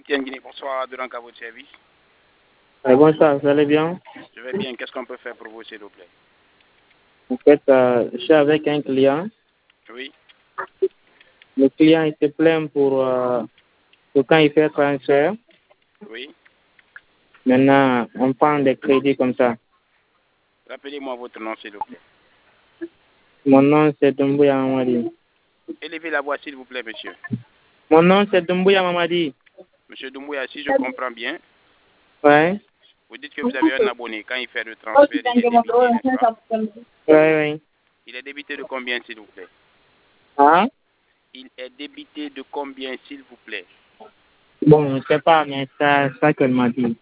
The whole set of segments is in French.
MTN Guinée, bonsoir, Durand à votre service. Bonsoir, vous allez bien? Je vais bien, qu'est-ce qu'on peut faire pour vous, s'il vous plaît? En fait, je suis avec un client. Oui. Le client, il se plaint pour quand il fait transfert. Oui. Maintenant, on prend des crédits comme ça. Rappelez-moi votre nom, s'il vous plaît. Mon nom, c'est Doumbouya Mamadi. Élevez la voix, s'il vous plaît, monsieur. Mon nom, c'est Doumbouya Mamadi. Monsieur Doumbouya, si je comprends bien, Ouais. vous dites que vous avez un abonné. Quand il fait le transfert, il est débité, n'est-ce pas? Oui. Il est débité de combien, s'il vous plaît? Hein? Il est débité de combien, s'il vous plaît? Bon, je ne sais pas, mais c'est ça qu'elle m'a dit.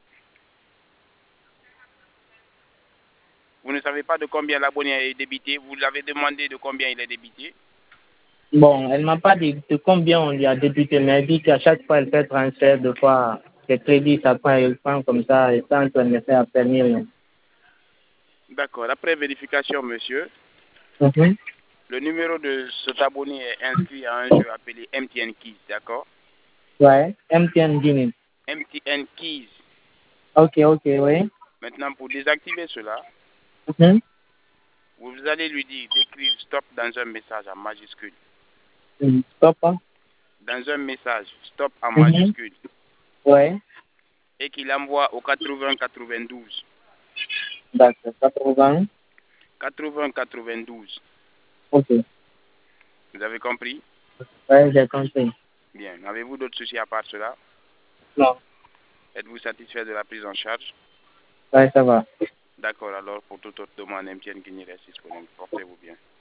Vous ne savez pas de combien l'abonné est débité. Vous l'avez demandé de combien il est débité. Bon, elle m'a pas dit de combien on lui a débité, mais elle dit qu'à chaque fois elle fait transfert, de fois, les crédits, ça prend, elle prend comme ça, et sans qu'elle ne fait appel ni rien. D'accord. Après vérification, monsieur, Mhm. le numéro de cet abonné est inscrit à un jeu appelé MTN Keys, d'accord? Ouais, MTN Guinée. MTN Keys. Ok, oui. Maintenant, pour désactiver cela, Mhm. vous allez lui dire d'écrire stop dans un message en majuscule. Stop, hein? Dans un message, stop en Mhm. majuscule. Ouais, Et qu'il envoie au 80 92. d'accord, 80. 80 92. Ok, Vous avez compris? ouais, j'ai compris. Bien. Avez-vous d'autres soucis à part cela? Non, Êtes-vous satisfait de la prise en charge? ouais, ça va. D'accord, alors pour toute autre demande, MTN Guinée reste disponible. Portez-vous bien.